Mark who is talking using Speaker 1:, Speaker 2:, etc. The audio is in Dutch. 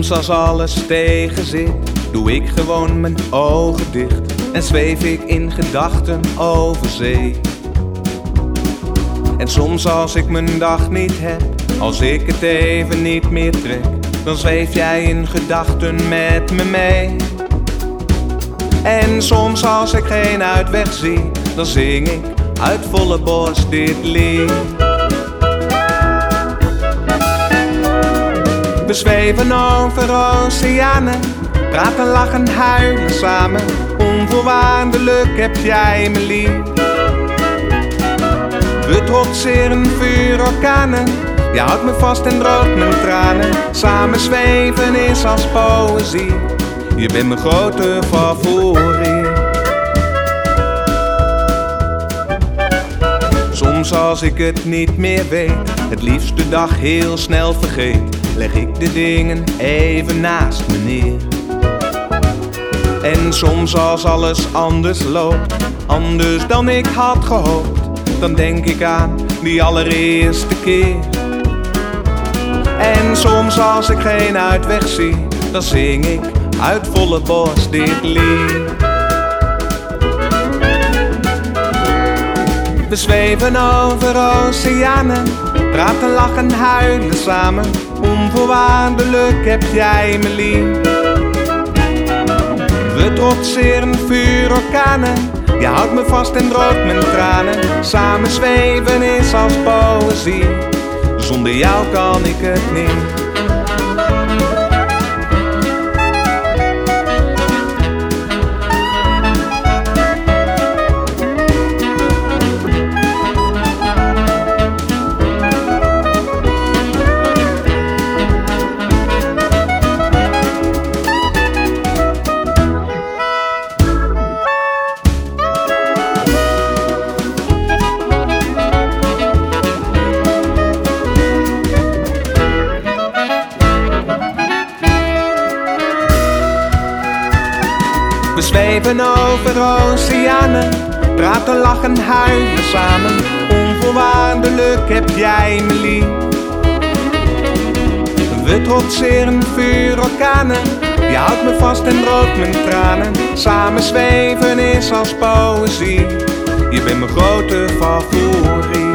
Speaker 1: Soms als alles tegen zit, doe ik gewoon mijn ogen dicht en zweef ik in gedachten over zee. En soms als ik mijn dag niet heb, als ik het even niet meer trek, dan zweef jij in gedachten met me mee. En soms als ik geen uitweg zie, dan zing ik uit volle borst dit lied. We zweven over oceanen, praten, lachen, huilen samen. Onvoorwaardelijk heb jij me lief. We trotseren vuurorkanen, je houdt me vast en droogt mijn tranen. Samen zweven is als poëzie, je bent mijn grote favoriet. Soms als ik het niet meer weet, het liefst de dag heel snel vergeet, leg ik de dingen even naast me neer. En soms als alles anders loopt, anders dan ik had gehoopt, dan denk ik aan die allereerste keer. En soms als ik geen uitweg zie, dan zing ik uit volle borst dit lied. We zweven over oceanen, praten, lachen, huilen samen. Onvoorwaardelijk heb jij me lief. We trotseren vuurorkanen, je houdt me vast en droogt mijn tranen. Samen zweven is als poëzie, zonder jou kan ik het niet. We zweven over oceanen, praten, lachen, huilen samen. Onvoorwaardelijk heb jij me lief. We trotseren vuurorkanen, je houdt me vast en droogt mijn tranen. Samen zweven is als poëzie, je bent mijn grote favoriet.